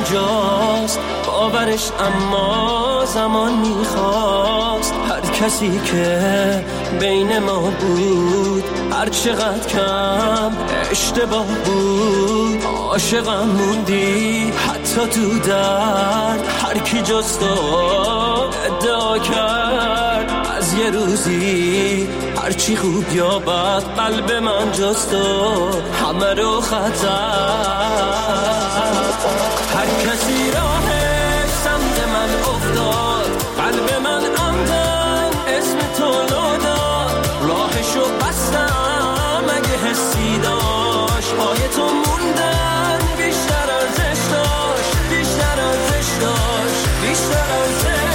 اینجاست باورش اما زمان میخواست. هر کسی که بین ما بود هر چقدر کم اشتباه بود، عاشقم موندی حتی تو درد. هر کی جز تو ادعا کرد از یه روزی هرچی خوب یا بد قلب من جز تو همه رو خطر. هر کسی راهش سمت من افتاد، قلب من عمدن اسم تو لو داد. راهشو بستم اگه حسی داشت، پای تو موندن بیشتر ارزش داشت، بیشتر ارزش داشت، بیشتر ارزش داشت.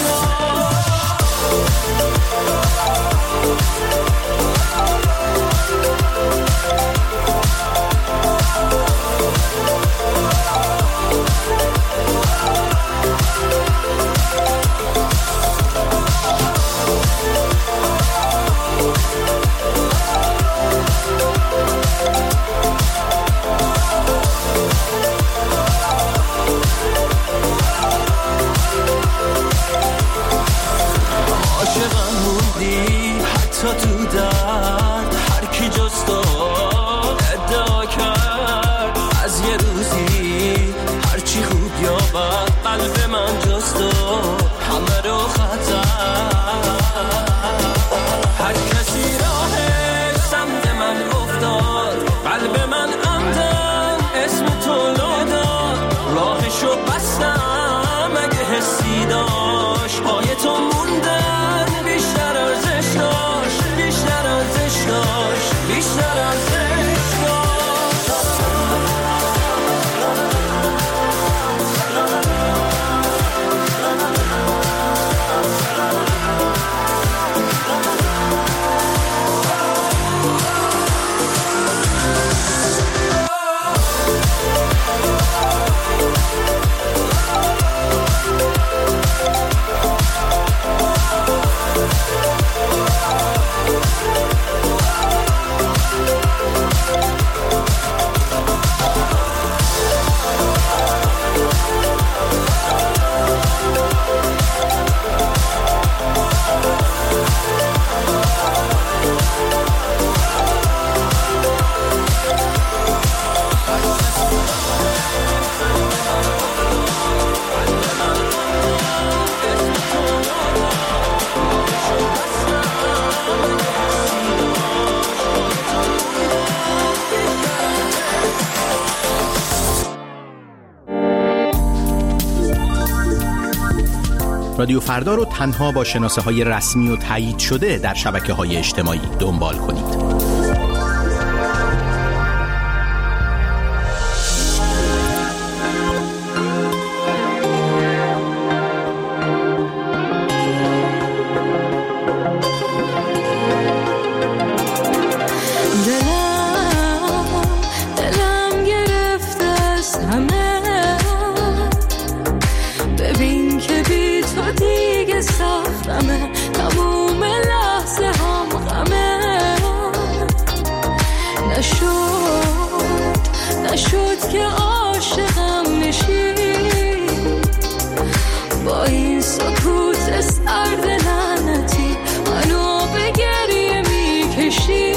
عاشقم موندی حتی تو درد. هر کی جز تو ادعا کرد از یه روزی هرچی خوب یا بد قلب من جز تو همه رو خطر. هر کسی راهش سمت من افتاد، قلب من عمدن اسم تو لو داد. راهشو بستم اگه حسی داشت، پای تو موندن بیشتر ارزش داشت، بیشتر ارزش داشت، بیشتر ارزش داشت. رادیو فردا رو تنها با شناسه‌های رسمی و تایید شده در شبکه‌های اجتماعی دنبال کنید. نشد که عاشقم میشی با این سکوت سرد لعنتی منو به گریه میکشی.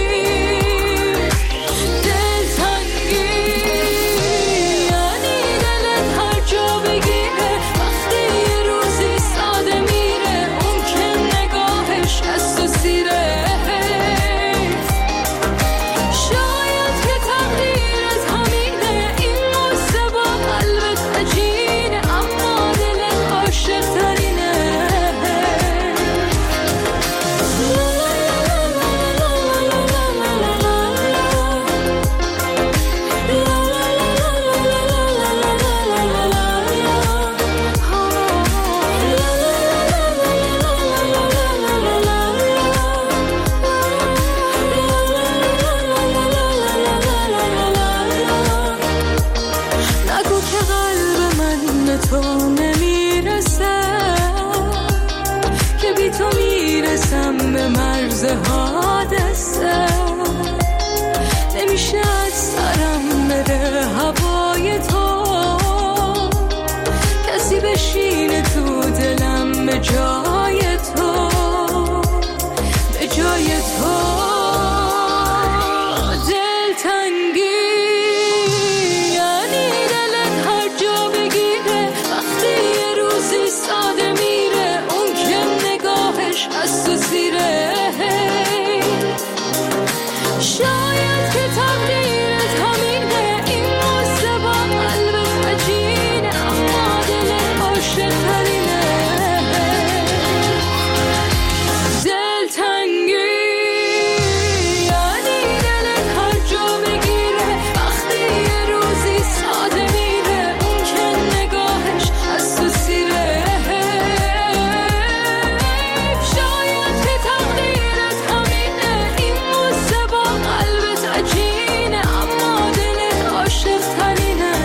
حادثه نمیشه از سرم بره هوای تو. جای تو، به جای تو. دلتنگی یعنی دلت هر جا بگیره، وقتی یه روزی ساده میره، اون که نگاهش از تو زیره. شاید که تقدیرت همینه، این قصه با قلبت عجینه، اما دلت عاشق ترینه. دلتنگی یعنی دلت هر جا بگیره، وقتی یه روزی ساده میره، اون که نگاهش از تو سیره. شاید که تقدیرت همینه، این قصه با قلبت عجینه، اما دلت عاشق ترینه.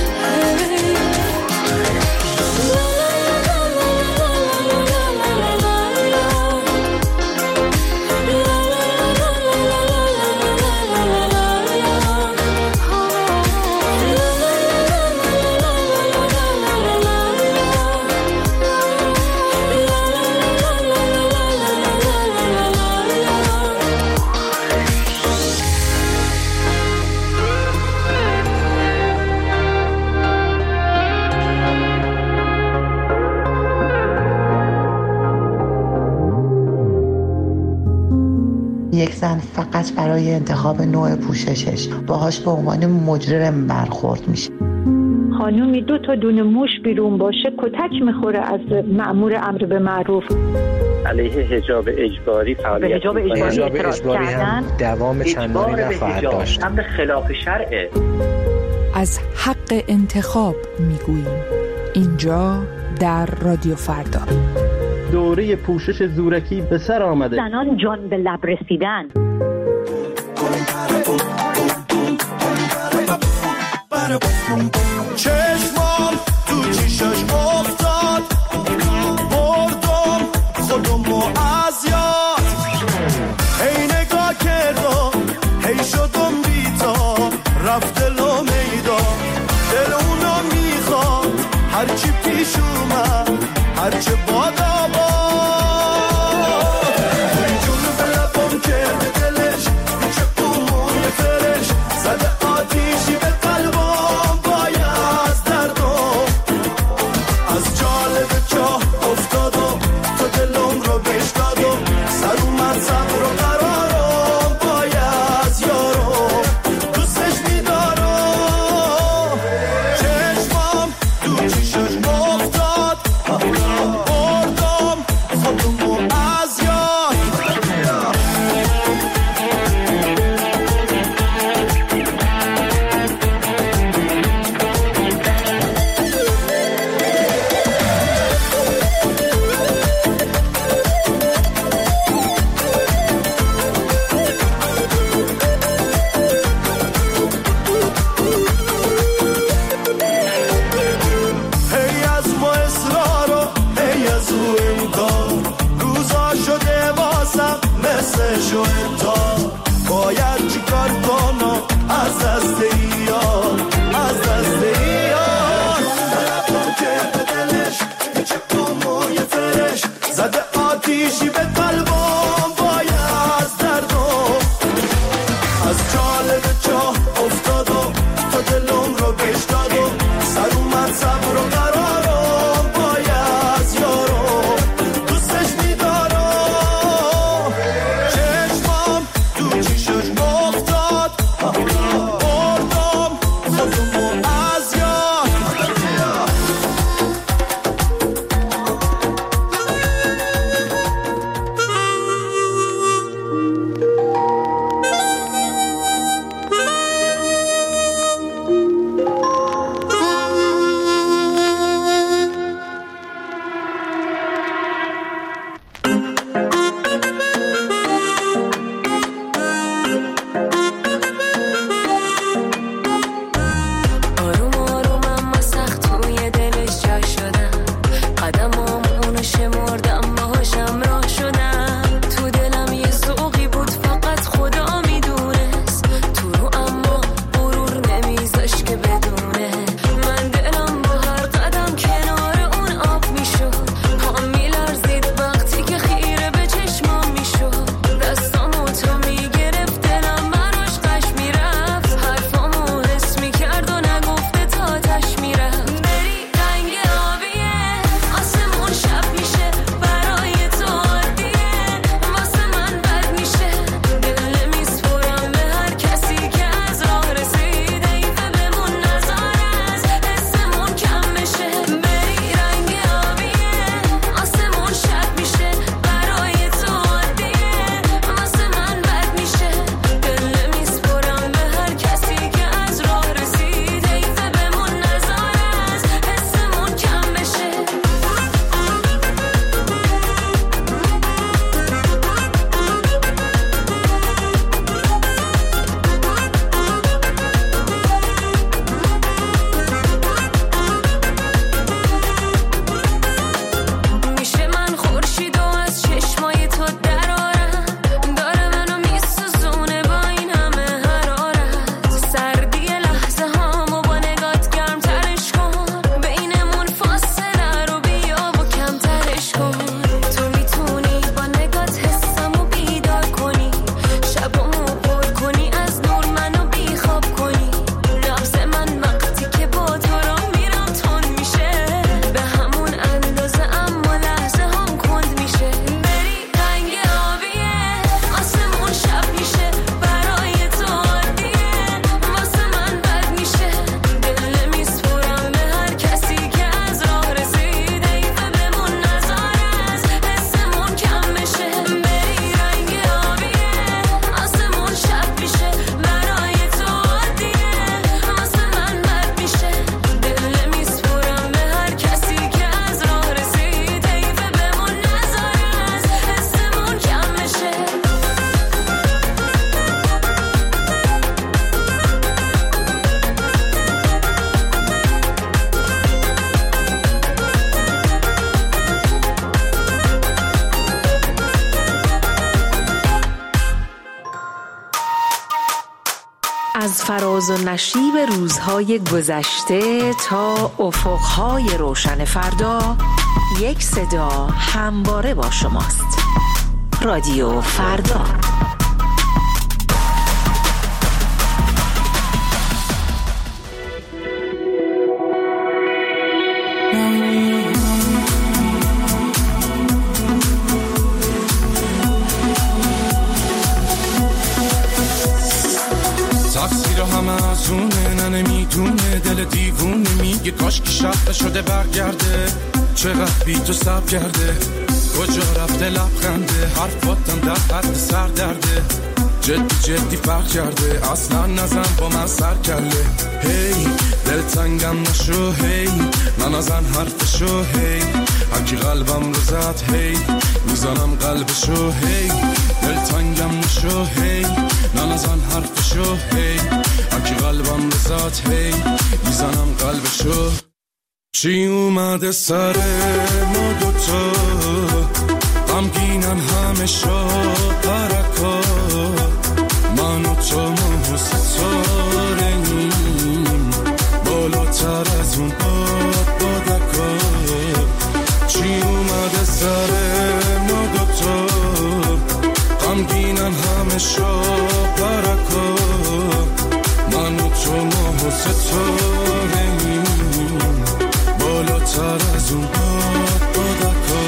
یک زن فقط برای انتخاب نوع پوششش باهاش به عنوان مجرم برخورد میشه. خانومی 2 تا دونه موش بیرون باشه کتک میخوره از مأمور امر به معروف. علیه حجاب اجباری فعالیت حجاب اجباری هم دوام چندانی نخواهد داشت. امر خلاف شرعه. از حق انتخاب میگوییم اینجا در رادیو فردا. دوره پوشش زورکی به سر آمده. زنان جان به لب رسیدن. چشمام تو چشش افتاد، بردم خودمو از یاد. هی نگاه کردم، هی شدم بیتا، رفت دلو میدان. دل اونا میخواد هرچی پیش اومد، هرچه بادا از فراز و نشیب روزهای گذشته تا افقهای روشن فردا، یک صدا همواره با شماست. رادیو فردا. نمیدونه دل دیوونه میگه کاش که شب شده برگرده، چقدر بی تو سب کرده، کجا رفته لبخنده، حرفاتم در حد سر درده، جدی فرق کرده، اصلا نزن با من سر کله، هی دل تنگم نشو، هی من ازن حرفشو، هی هرکی قلبم رو زد، هی میزنم قلبشو، هی دل تنگم نشو، هی من ازن حرفشو، هی هرکی قلبم رو زد، هی میزنم قلبشو. چی اومده سر ما دوتا، غمگینن همه شب پرکا، من و تو ما ستاره‌ایم بالاتر از اون بادکا. چی اومده سر ما دوتا، غمگینن همه شب پرکا، من و تو ما ستاره‌ایم بالاتر از اون بادکا.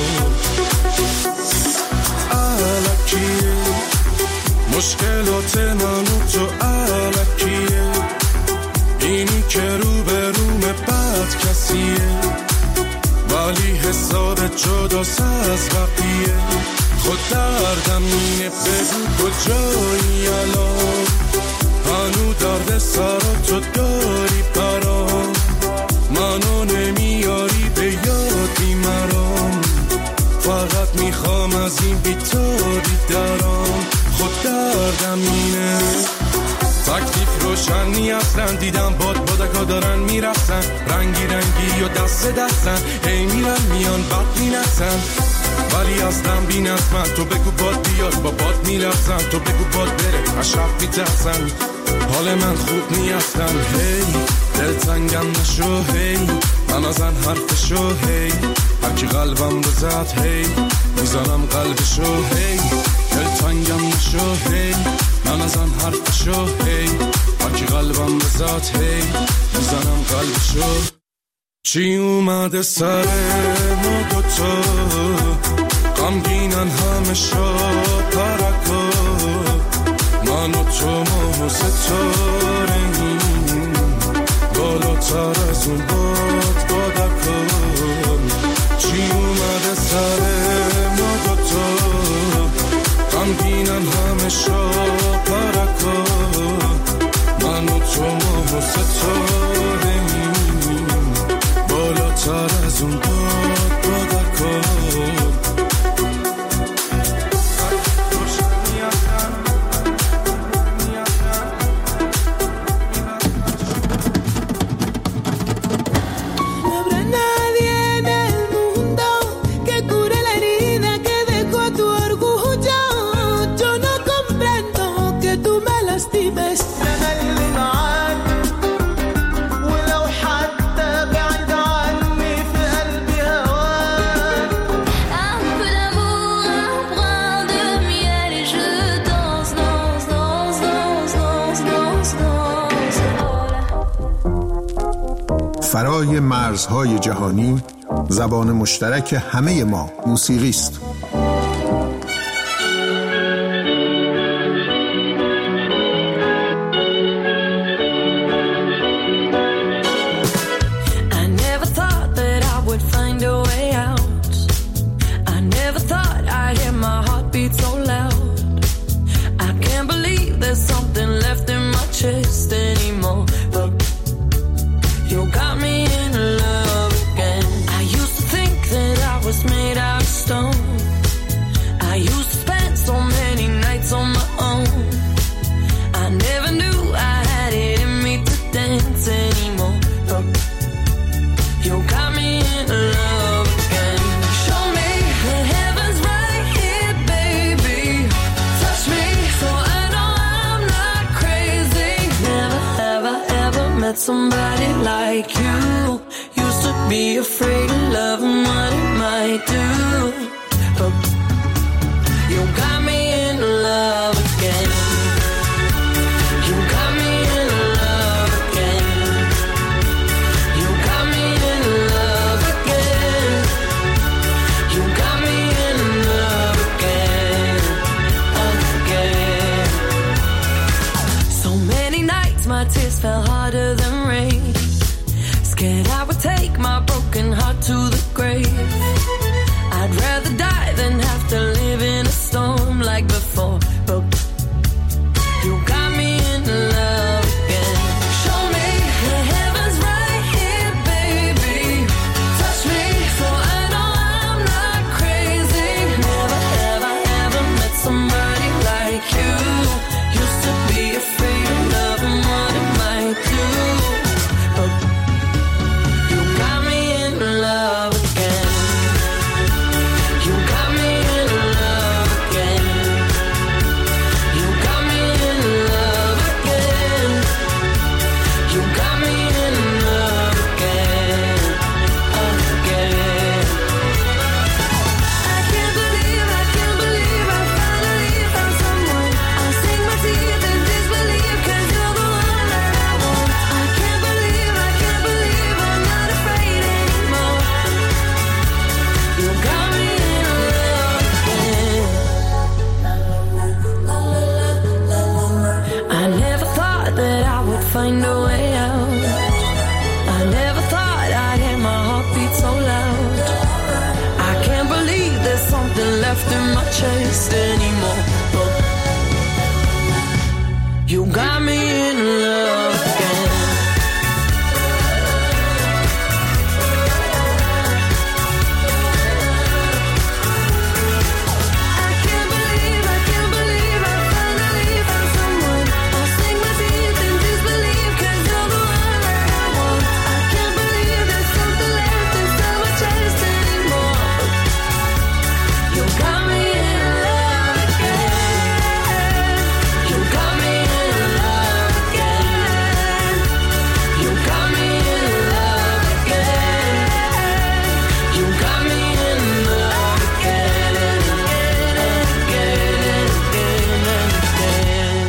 الکیه مشکلات من و تو، الکیه اینی که رو به رومه بد کسیه، ولی حساب جداست از بقیه. خود دردم اینه بگو کجایی الان، هنو درد سر تو داری برام، منو نمیاری به یادی مرام، فقط میخوام از این بیتاری درام. خود دردم اینه تکلیف روشنی اصلا، دیدم بادکا دارن میرفتن، رنگی رنگی و دست دستن، هی میرن میان بد مینسن، ولی اصلا بین از من. تو بگو باد بیاد با باد میرفتن، تو بگو باد بره اشرف میترسن، حال من خوب نیستن، هی دل تنگم نشو، هی من ازن حرفشو، هی هرکی قلبم رو زد، هی میزنم قلبشو، هی دل تنگم نشو، هی من ازن حرفشو، هی هرکی قلبم رو زد، هی میزنم قلبشو. چی اومده سر ما دوتا، غمگینن همه شب پرکا، من و تو ما ستاره‌ایم بالاتر از اون بادکا. چی اومده سر ما دوتا، غمگینن همه شب پرکا، من و تو ما ستاره‌ایم بالاتر از اون بادکا. فرای مرزهای جهانی، زبان مشترک همه ما موسیقی است. Show me the heavens right here, baby. met somebody like you. Used to be afraid of love and what it might do, but you got me in love again. You got me in love again. You got me in love again. You got me in love again, again. So many nights my tears fell harder than rain. Scared I would take my broken heart to the grave. I'd rather die than have to live in a storm like before, but you got me in love again. Show me the heavens right here, baby. Touch me so I know I'm not crazy. Never have I ever met somebody like you. Used to be afraid of love and what it might do, but you got me in love again. You got me in love again. You got me in love again. You got me in love again, again. I can't believe I finally found someone. I'll sink my teeth in disbelief 'cause you're the one that I want. I can't believe I'm not afraid anymore. You got me in love again. I never thought that I would find a way out. I never thought I'd hear my heartbeat so loud. I can't believe there's something left in my chest anymore, but you got me in love again. I can't believe I finally found someone. I'll sink my teeth in disbelief 'cause you're the one that I want. I can't believe there's something left inside my chest anymore. You got me in love again. You got me in love again. You got me in love again. You got me in love again and again and again and again.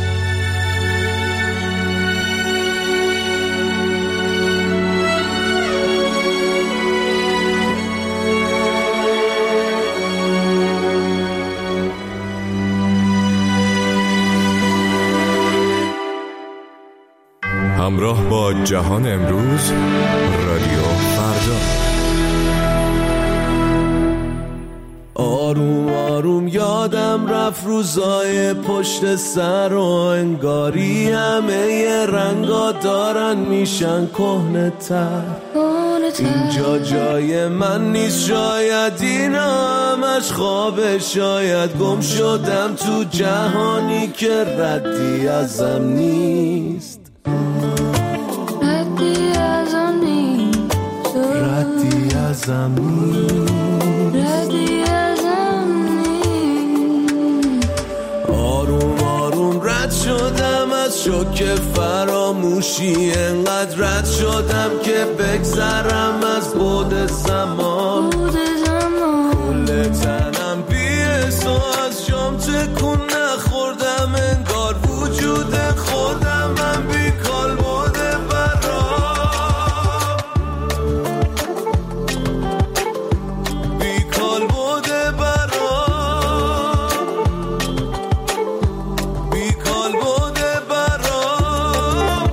همراه با جهان امروز، رادیو فردا. آروم آروم یادم رفت روزای پشت سر و انگاری همه رنگا دارن میشن کهنه‌تر. اینجا جای من نیست، شاید این همش خوابه، شاید گم شدم تو جهانی که ردی ازم نیست. ردی ازم نیست. ردی ازم نیست. آروم آروم رد شدم از شوک فراموشی، انقدر رد شدم که بگذرم از بعد زمان. کل تنم بی‌حس و از جام تکون نخوردم، انگار وجود خودم من بیکال بوده برام، بیکال بوده برام، بیکال بوده برام.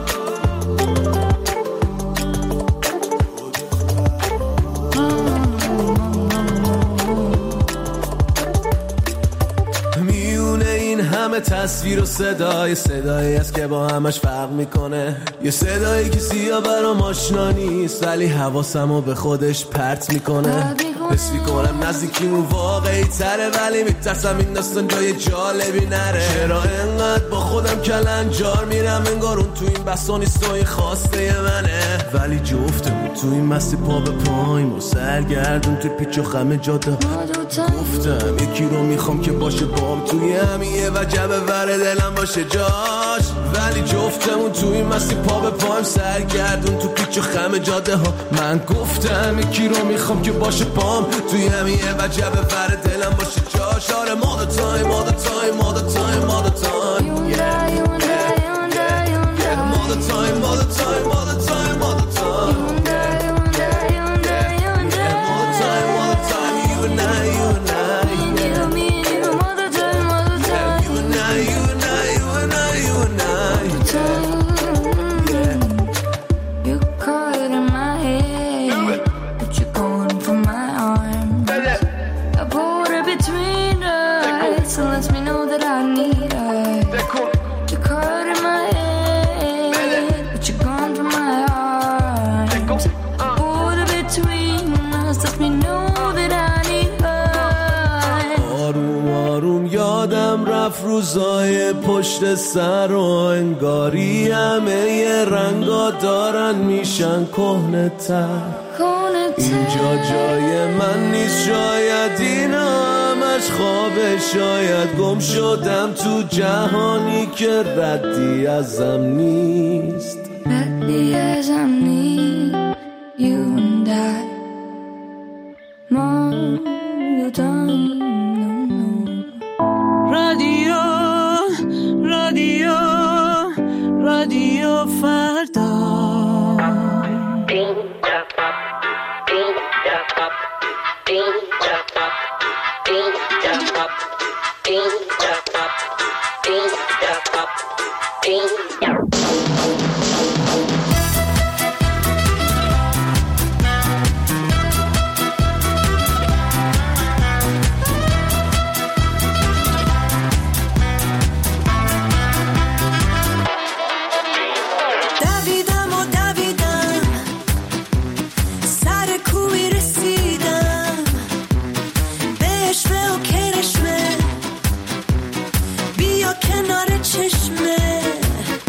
میونه این همه تصویر و صدایی است که با همش فرق میکنه. یه صدایی که سیاه برام آشنا نیست ولی حواسمو به خودش پرت میکنه. حس میکنم نزدیکیمون واقعی تره، ولی میترسم این داستان جای جالبی نره. چرا انقدر با خودم کلنجار میرم، انگار اون تو این بسا نیست و این خواسته منه، ولی جفتمون تو این مستی پا به پاییم و سرگردون توی پیچ و خم جاده. گفتم یکی رو میخوام که باشه بام توی همیه و جبه ور دلم باشه جاش، ولی جفتمون تو این مستی پا به پاییم سرگردون تو پیچ و خم جاده ها. من گفتم یکی رو میخوام که باشه پام توی همیه و جبه ور دلم باشه جاش. آره all the time, all the time, all the time, all the time, yeah, yeah, yeah, all the time, all the time, all the time, all the time, yeah, yeah, yeah, all the time, all the time, you and I, you and I, yeah, me and you, all the time, yeah, you and I, you and I, you and I, you and I, yeah. You caught in my head, but you're going for my arm. I put it between us, so lets me know that I need her. You're caught in my head, but you're gone from my arms. I put it between us, lets me know that I need her. آروم آروم یادم رفت روزای پشت سر و انگاری همه ی رنگا دارن میشن کهنه تر. اینجا جای من نیست، شاید این همش خوابه، شاید گم شدم تو جهانی که ردی ازم نیست. ردی ازم نیست. You and I more time. رادیو رادیو رادیو فردا. کنار چشمه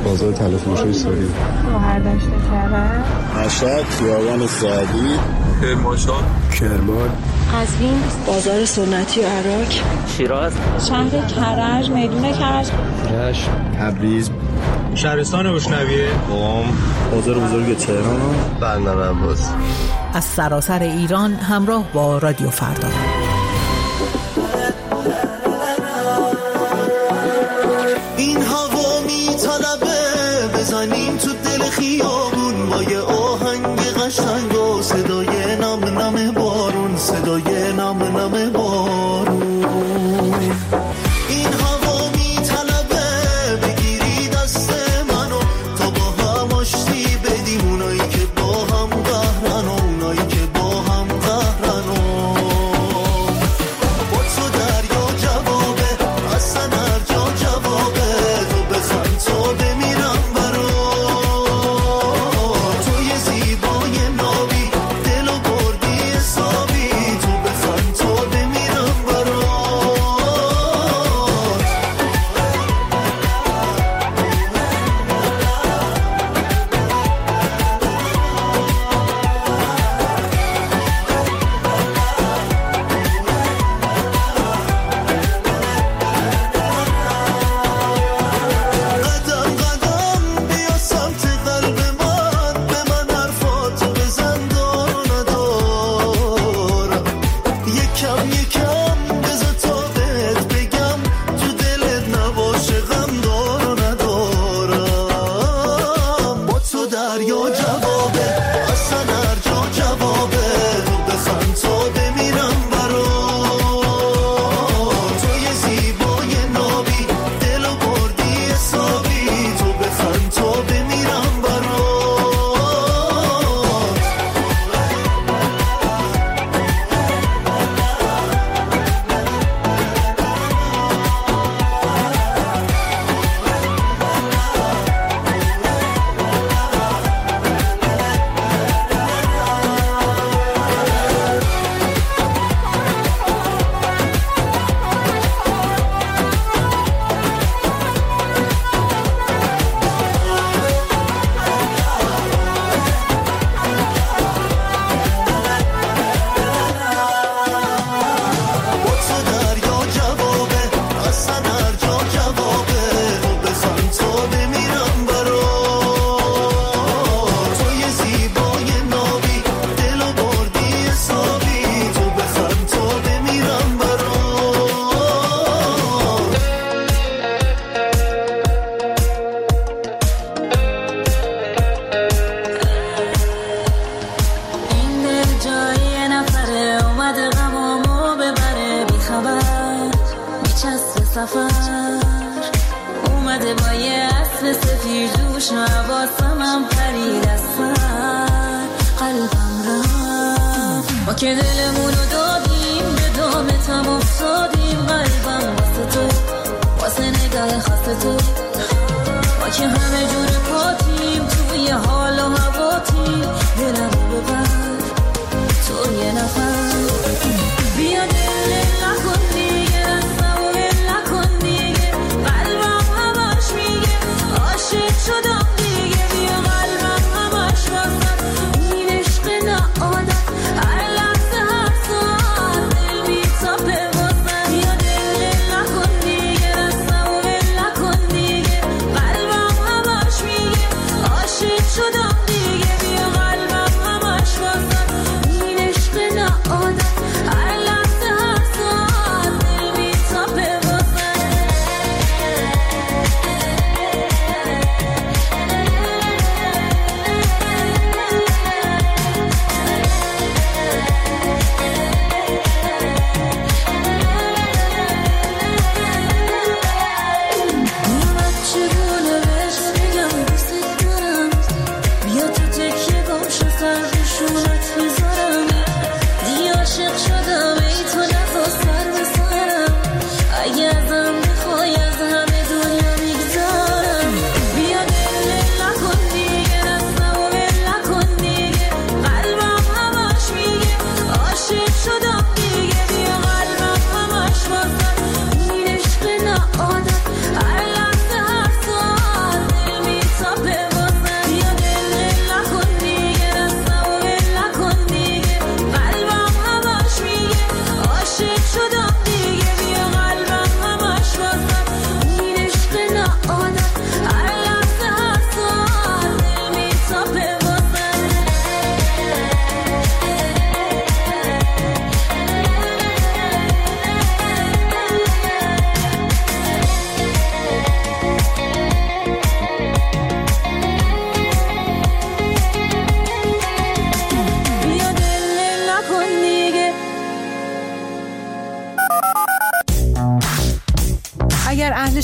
بازار تلفروشی ساری، شهردشت کرد، مشهد، خیابان سعدی، کرمانشاه، کرمان، قزوین، بازار سنتی عراق، شیراز، شهر کرج، میدون کرج، رشت، تبریز، شهرستان بشنویه، قم، بازار بزرگ تهران، بندر عباس. از سراسر ایران همراه با رادیو فردا. این هوا میطلبه بزنیم تو دل خیابون با یه آهنگ قشنگ و صدای نم نم بارون، صدای نم نم بارون. این هوا میطلبه بگیری دست منو تا با هم آشتی بدیم، اونایی که با هم قهرن و اونایی که با هم قهرن و با تو دریا جوابه، اصلا هر جا جوابه، تو بخند تا بمیرم برات، تو یه زیبای نابی دلو بردی حسابی، تو بخند تا بمیرم برات. قدم قدم بیا سمت قلب من، به من حرفاتو بزن دار و ندارم، یکم یکم بذار تا بهت بگم تو دلت نباشه غم دار و ندارم، با تو دریا جوابه، اصلا هر جا جوابه، تو بخند تا بمیرم برات، تو یه زیبای نابی دلو بردی حسابی، تو بخند تا بمیرم برات. با تو دریا جوابه، اصلا هر جا جوابه، تو بخند تا بمیرم برات، تو یه زیبای نابی دلو بردی حسابی، تو بخند تا بمیرم برات. این دل جای نفره اومده غمامو ببره، بی خبر میچسته سفر، اومده با یه اسب سفیر دوش و حواسمم پرید از سر، قلبم رفت ما که دلمونو دادیم به دامتم افتادیم، قلبم واسه تو، واسه نگاه خاص تو، ما که همه جور پاتیم توی حال و هواتیم، دلمو ببر تو یه نفر، بیا دل نکن دیگه، رستم و نکن دیگه، قلبم همش میگه عاشق شدم دیگه، بیا قلبم همش واسه این عشق ناعادت، هر لحظه هر ساعت دل میتاپه واسه، بیا دل نکن دیگه، رستم و نکن دیگه، قلبم همش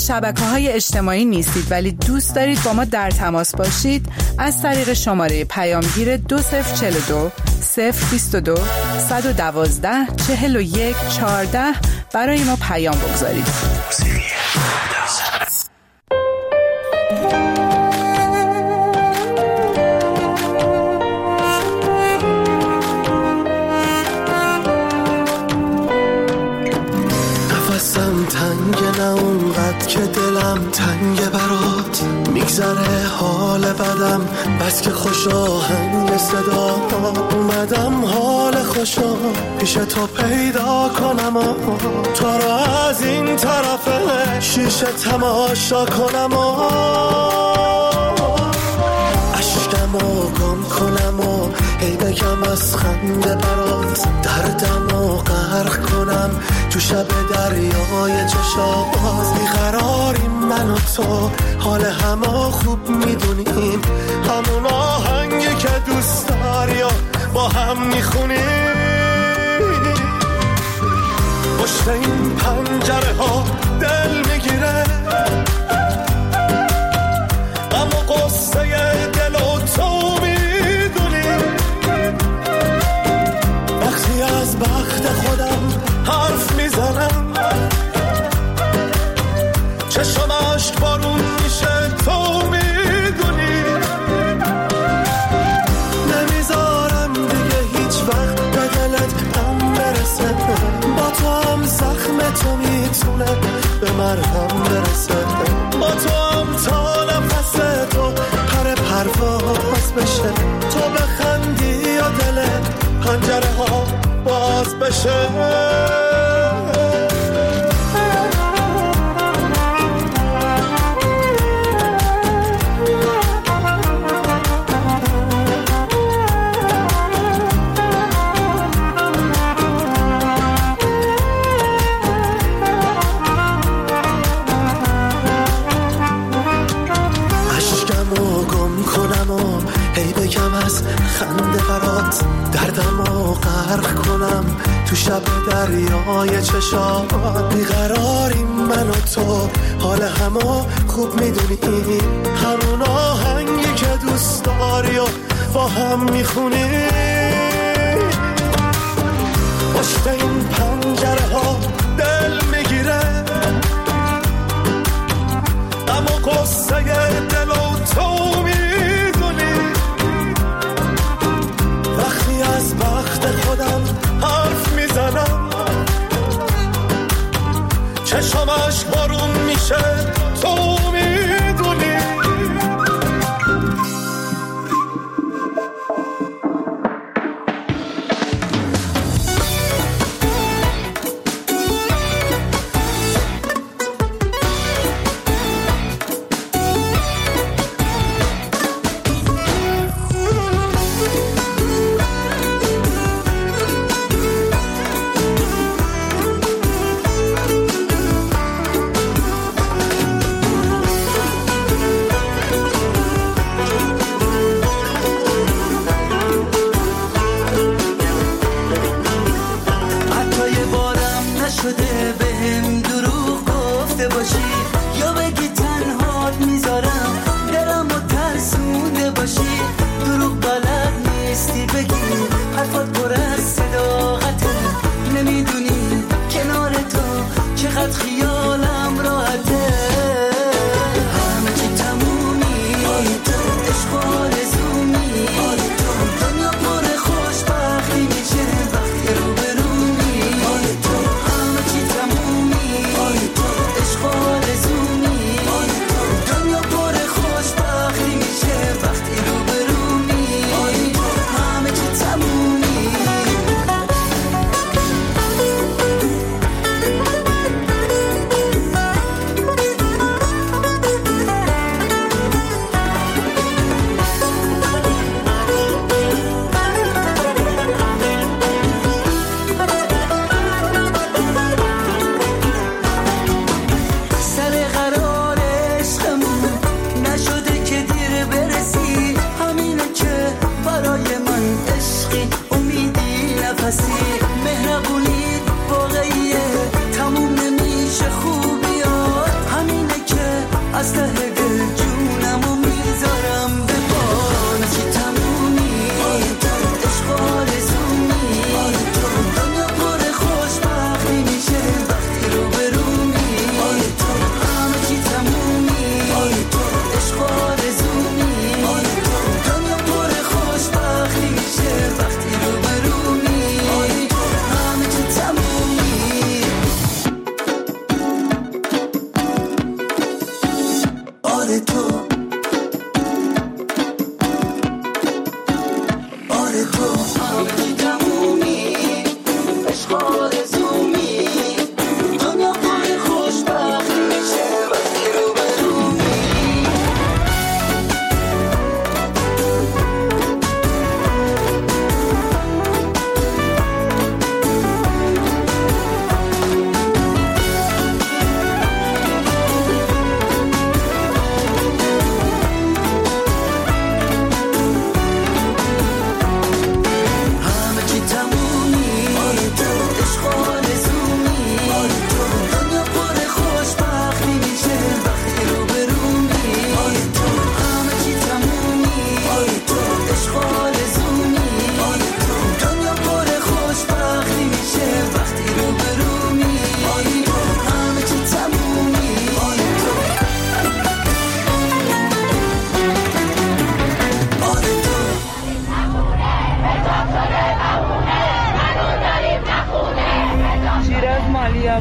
شبکه‌های اجتماعی نیستید ولی دوست دارید با ما در تماس باشید، از طریق شماره پیامگیر 2042 022 112 41 14 برای ما پیام بگذارید. تنگ نه اونقدر که دلم تنگ برات میگذره حال بدم بس که خوش آهنگ صدا اومدم حال خوشا پیش تو پیدا کنم و تو رو از این طرف شیشه تماشا کنم و عشقمو گم کنم و هی بگم از خنده برات دردمو غرق کنم تو شب دریای چشات بیقراریم من و تو حال همه خوب میدونیم همون آهنگی که دوست داری و با هم میخونیم پشت این پنجره ها دل میگیره غم و قصه دل و تو میدونی وقتی از بخت خودم حرف میزنم چشم عشق بارون میشه تو میدونی نمیذارم دیگه هیچ وقت به دلت هم برسه با تو هم زخم تو میتونه به مرهم برسه با تو هم تا نفس تو پر پرواز بشه تو بخندی یا دل پنجره ها باز بشه خنده برات دردمو غرق کنم تو شب دریای چشات بیقراریم من و تو حال همه خوب میدونی همون آهنگی که دوست داری و با هم میخونی پشت این پنجره ها دل میگیره اما قصه دل و تو از بخت خودم حرف میزنم چشمش بارون میشه تو میدونی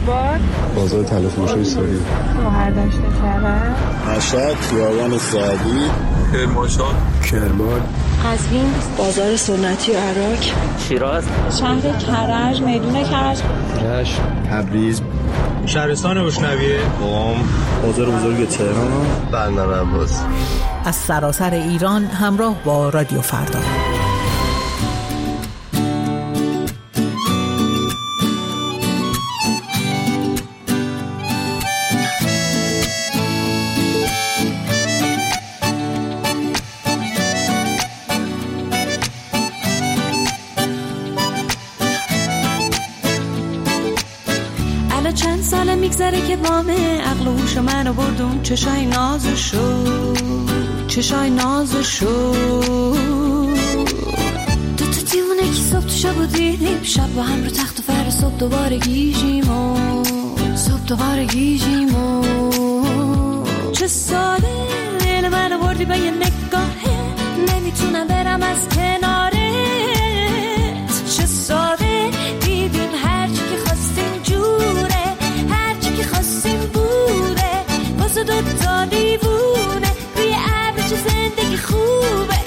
بار بازار طلا فروشی سوری، شهردشت کرج، مشهد، خیابان سعدی، کرمانشاه، کرمان، قزوین، بازار سنتی عراق، شیراز، شهر کرج، میدون کرج، رشت، تبریز، شهرستان بوشنویه، قم، بازار بزرگ تهران، بندر عباس. از سراسر ایران همراه با رادیو فردا. چند ساله میگذره که بامه عقل و هوش منو بردون چشای نازشو دو تا دیوونه که صبح تو شب و دیدیم شب با هم رو تخت و فر صبح دوباره گیجیم و چه ساله دل منو بردی با یه نگاهه نمیتونم برم از کنارت چه ساده دیدیم هرچی که خواستیم جوره هرچی که خواستیم بوده واسه دو تا دیوونه روی ابر چه زندگی خوبه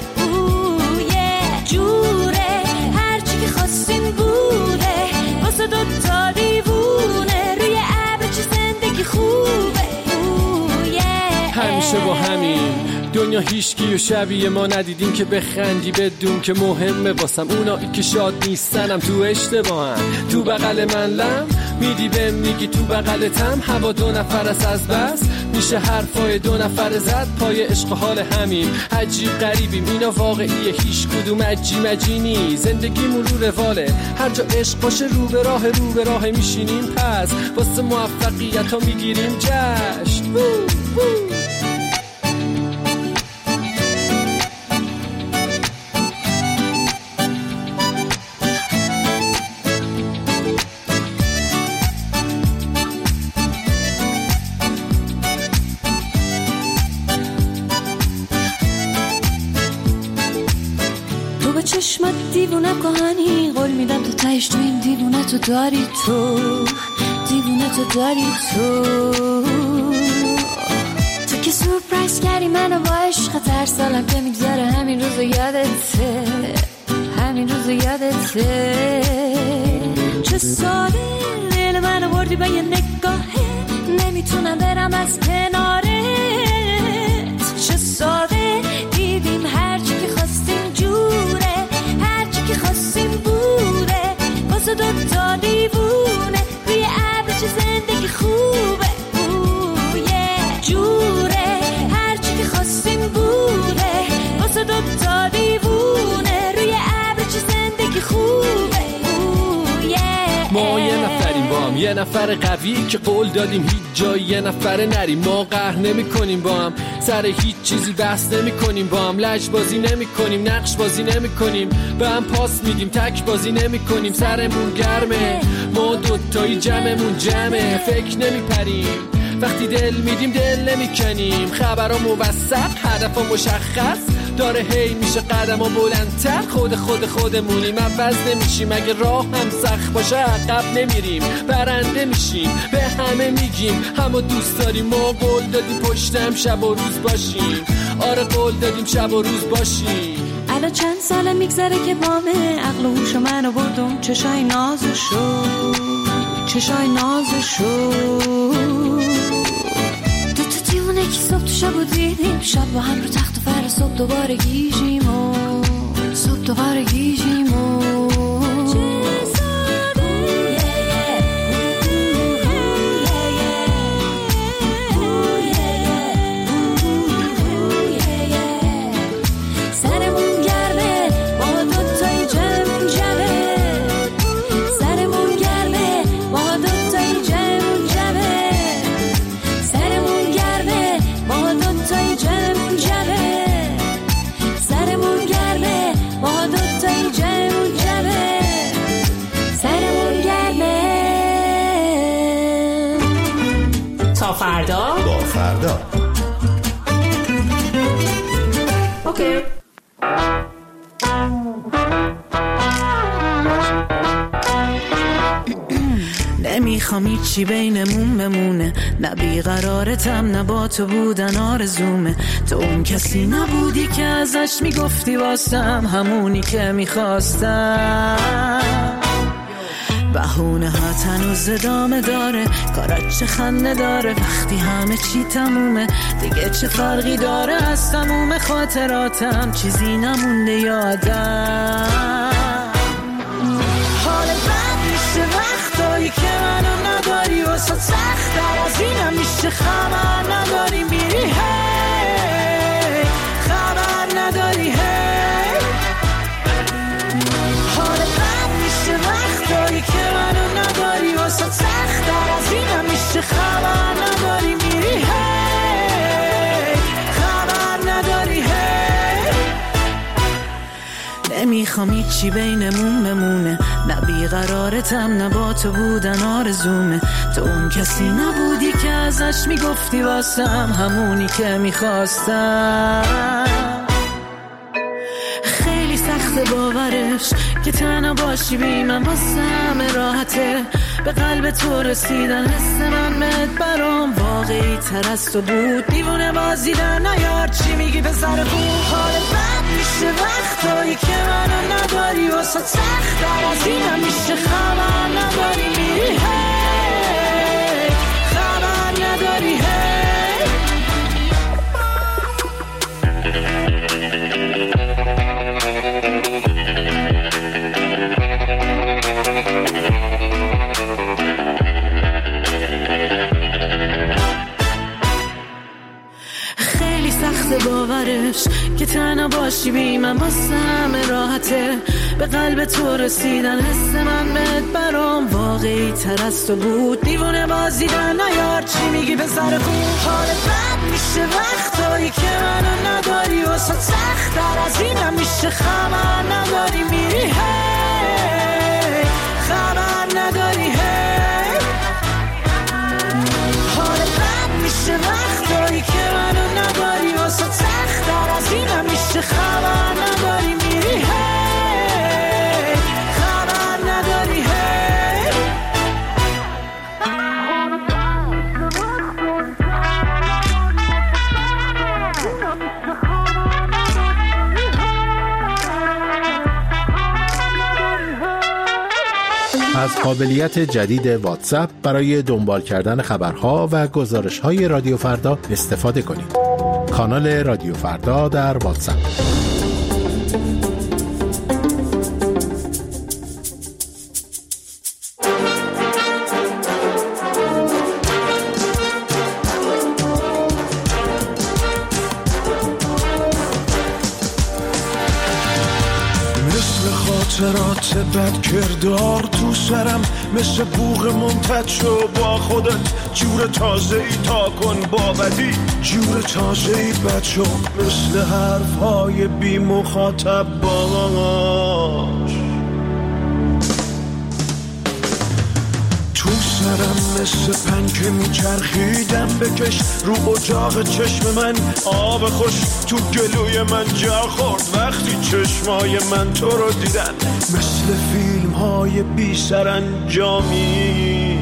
جوره هرچی که خواستیم بوده واسه دو تا دیوونه روی ابر چه زندگی خوبه همیشه با همین دنیا هیچکی و شبیه ما ندیدیم که بخندی بدون که مهمه واسم اونایی که شاد نیستنم تو اشتباهم تو بغل من لم میدی بهم میگی تو بغلتم هوا دو نفر است از بس میشه حرفای دو نفر زد پای عشق حال همین عجیب غریبیم اینا واقعیه هیچ کدوم عجی نی زندگی مرور رواله هر جا عشق باشه رو به راه میشینیم پس واسه موفقیت ها میگیریم جشن چشمت دیوونه کهانی قول میدم تو تهش تو این دیوونه تو داری تو که سورپرایز کردی منو با عشق هر سالم که میگذره همین روزو یادته چه ساله دل منو بردی با یه نگاهه نمیتونم برم از کنارت چه ساده دیدیم هرچی که خواستیم جوره هرچی که خواستیم بوده واسه دو تا دیوونه روی ابر چه زندگی خوبه جوره هرچی که خواستیم بوده واسه دو تا دیوونه روی ابر چه زندگی خوبه ما یه نفریم با هم یه نفر قوی که قول دادیم هیچ جایی یه نفر نریم ما قهر نمی کنیم با هم سر هیچ چیزی بحث نمی کنیم با هم لج بازی نمی کنیم نقش بازی نمی کنیم به هم پاس میدیم تک بازی نمی کنیم سرمون گرمه ما دوتایی جمعمون جمعه فکر نمی پریم وقتی دل میدیم دل نمی کنیم خبرها موثق هدفها مشخص داره هی میشه قدم ها بلندتر خودمونیم عوض نمیشیم اگه راه هم سخت باشه عقب نمیریم برنده میشیم به همه میگیم همو دوست داریم ما قول دادیم پشتم شب و روز باشیم آره قول دادیم شب و روز باشیم الان چند ساله میگذره که بامه عقل و هوش منو بردم چشای نازشو دو تا دیوونه که صبح تو شب و دیدیم شب با هم رو تخت و فر صبح دوباره گیجیم و فردا با فردا اوکی نمیخوام هیچی بینمون بمونه، نه بیقرارتم نه با تو بودن آرزومه. تو اون کسی نبودی که ازش میگفتی واسم همونی که میخواستم. بهونه ها تنوز ادامه داره، کارات چه خنده داره وقتی همه چی تمومه. دیگه چه فرقی داره از تموم خاطراتم، چیزی نمونده یادم. حال بد میشه وقتایی که منو نداری، واسه سخت در از اینم میشه خبر نداری میری هی، خبر نداری هی. حال بد میشه وقتایی که منو نداری، واسه سخت در از اینم میشه خبر نداری میری هی، خبر نداری هی. نمیخوام هیچی بینمون بمونه، نه بیقرارتم نه با تو بودن آرزومه. تو اون کسی نبودی که ازش میگفتی واسم همونی که میخواستم. خیلی سخت باورش که تنها باشی بی من واسم راحته، به قلب تو رسیدن حس من مد برام واقعی تر از تو بود. دیوونه بازی در نیار چی میگی به سر بود. حال بد میشه وقتایی که منو نداری، واسه سخت در از اینم میشه خبر نداری میری هی، خبر نداری هی. خیلی سخت باورش که تنها باشی بی من واسم راحته، به قلب تو رسیدن حس من مد برام واقعی تر از تو بود. دیوونه بازی در نیار چی میگی به سر خون. حال بد میشه وقتایی که منو نداری، واسه سخت در از اینم میشه خبر نداری میری هی، خبر نداری هی. حال بد میشه وقتایی که منو نداری، واسه سخت در از اینم میشه خبر نداری میری هی، خبر نداری هی. از قابلیت جدید واتساپ برای دنبال کردن خبرها و گزارش‌های رادیو فردا استفاده کنید. کانال رادیو فردا در واتساپ. خاطرات بد کردار تو سرم مثل بوق منتج شو با خودت، جور تازه‌ای تا کن با بدی، جور تازه‌ای بد شو مثل حرف‌های بی مخاطب باش. تو سرم مثل پنکه میچرخیدم بکش، رو اجاق چشم من آب خوش، تو گلوی من جا خورد وقتی چشمای من تو رو دیدن، مثل فیلم های بی سرانجامی.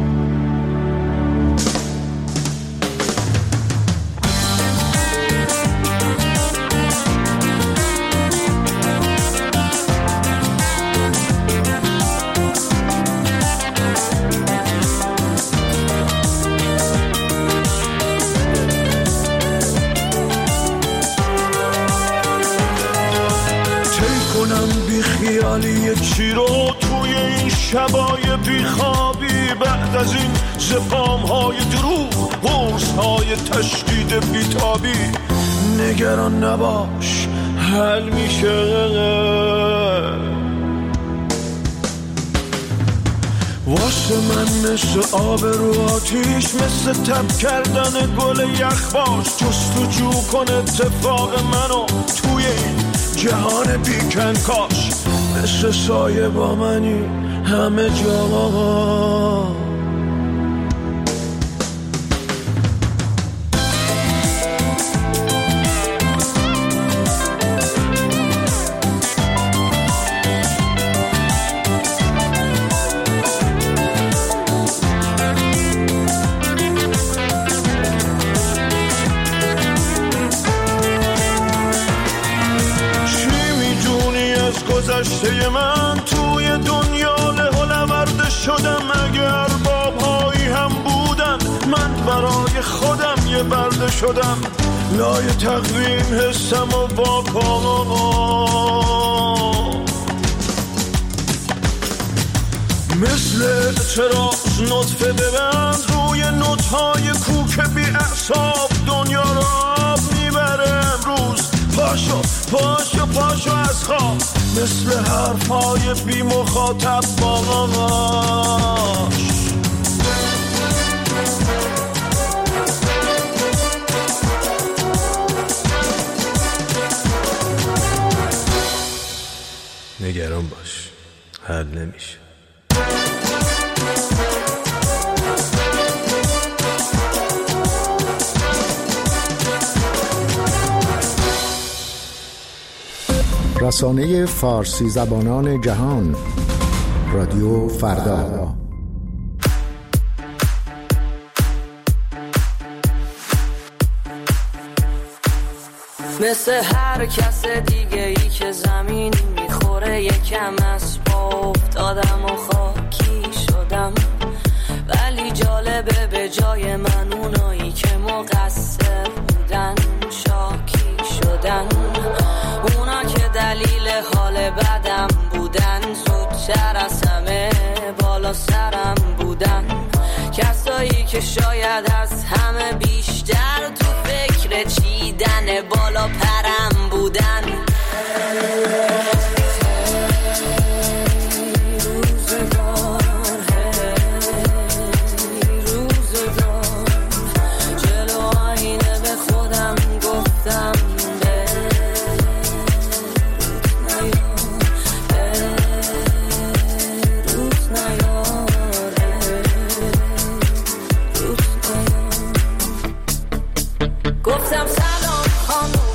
خیالی چی رو توی این شبای بیخوابی، بعد از این زپام های دروغ، حرص های تشدید بیتابی، نگران نباش حل میشه. واسه من مثل آب رو آتیش، مثل تب کردن گل یخباش، جستجو کن اتفاق منو توی این جهان بیکن کاش، مثل سایه با منی همه جا. گذشته من توی دنیا لهولورده شدم. اگر بابهایی هم بودن من برای خودم یه برده شدم. لای تقویم حسم و واکام مثل چراغ نطفه ببند روی نوت‌های کوک بی اعصاب. دنیا را میبره امروز. پاشو پاشو پاشو از خواب. مثل حرفای بی مخاطب باش. نگران باش، حل نمیشه. رسانه فارسی زبانان جهان، رادیو فردا. مثل هر کس دیگه ای که زمینی میخوره یکم از پا افتادم و خاکی شدم. ولی جالبه به جای من اونایی که مقصر بودن شاکی شدن. اونا که دلیل حال بدم بودن زودتر از همه بالا سرم بودن. کسایی که شاید از همه بیشتر تو فکر چیدن بالا پرم بودن. جلو آینه به خودم گفتم گفتم سلام خانوم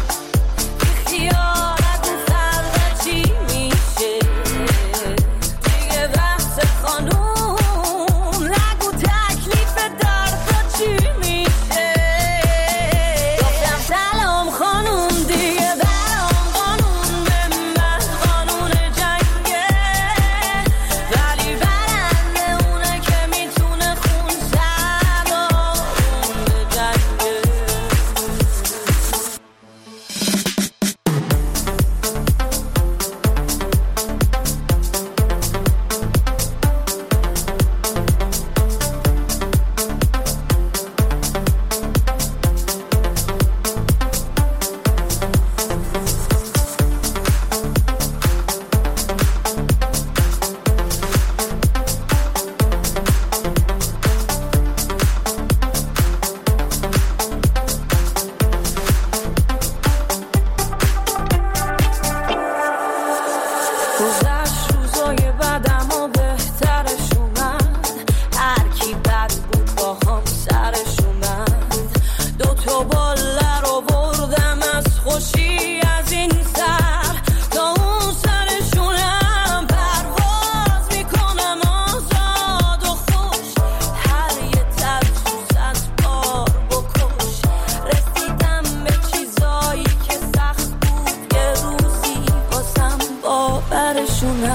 اختیارت فردا چی میشه دیگه وقت خانوم نگو تکلیف دردا چی میشه. گفتم سلام خانوم دیگه برام قانون به من قانون جنگه. ولی برنده اونه که میتونه خون سوارون به جنگه. گذشت روزای بدم و بهترش اومد. هر کی بد بود با هم سرش اومد. دوتا باله رو بردم از خوشی از این سر تا اون سرشونم. پرواز میکنم آزاد و خوش. هر یه ترسوز از بار بکش. رسیدم به چیزایی که سخت بود یه روزی بازم باورشونم.